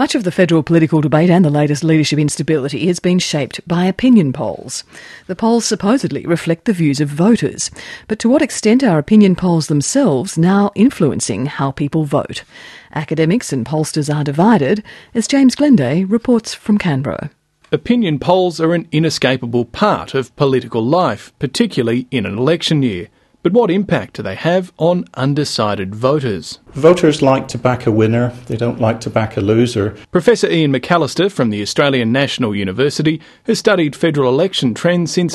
Much of the federal political debate and the latest leadership instability has been shaped by opinion polls. The polls supposedly reflect the views of voters. But to what extent are opinion polls themselves now influencing how people vote? Academics and pollsters are divided, as James Glenday reports from Canberra. Opinion polls are an inescapable part of political life, particularly in an election year. But what impact do they have on undecided voters? Voters like to back a winner, they don't like to back a loser. Professor Ian McAllister from the Australian National University has studied federal election trends since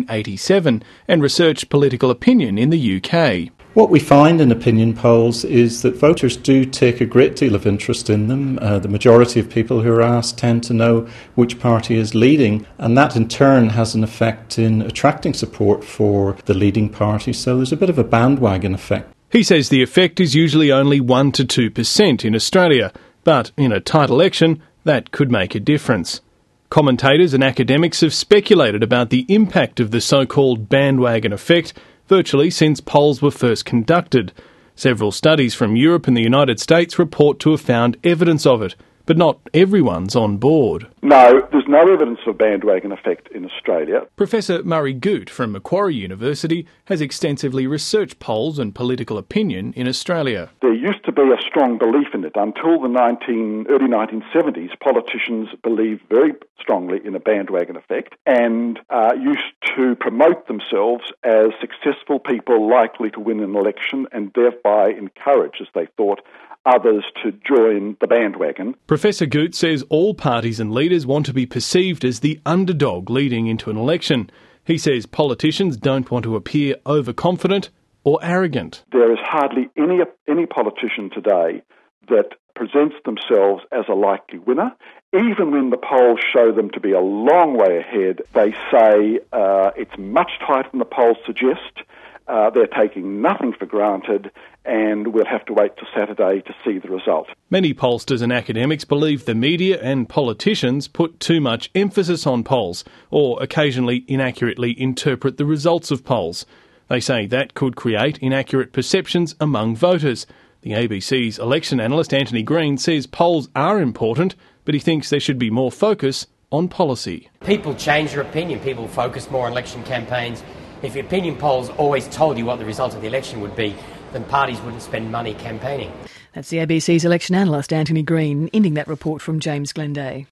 1987 and researched political opinion in the UK. What we find in opinion polls is that voters do take a great deal of interest in them. The majority of people who are asked tend to know which party is leading, and that in turn has an effect in attracting support for the leading party, so there's a bit of a bandwagon effect. He says the effect is usually only 1 to 2% in Australia, but in a tight election, that could make a difference. Commentators and academics have speculated about the impact of the so-called bandwagon effect virtually since polls were first conducted. Several studies from Europe and the United States report to have found evidence of it, but not everyone's on board. No, there's no evidence of bandwagon effect in Australia. Professor Murray Goot from Macquarie University has extensively researched polls and political opinion in Australia. There used to be a strong belief in it. Until the early 1970s, politicians believed very strongly in a bandwagon effect and used to promote themselves as successful people likely to win an election and thereby encourage, as they thought, others to join the bandwagon. Professor Goot says all parties and leaders want to be perceived as the underdog leading into an election. He says politicians don't want to appear overconfident or arrogant. There is hardly any politician today that presents themselves as a likely winner. Even when the polls show them to be a long way ahead, they say it's much tighter than the polls suggest. They're taking nothing for granted, and we'll have to wait till Saturday to see the result. Many pollsters and academics believe the media and politicians put too much emphasis on polls, or occasionally inaccurately interpret the results of polls. They say that could create inaccurate perceptions among voters. The ABC's election analyst Anthony Green says polls are important, but he thinks there should be more focus on policy. People change their opinion. People focus more on election campaigns. If the opinion polls always told you what the result of the election would be, then parties wouldn't spend money campaigning. That's the ABC's election analyst Anthony Green, ending that report from James Glenday.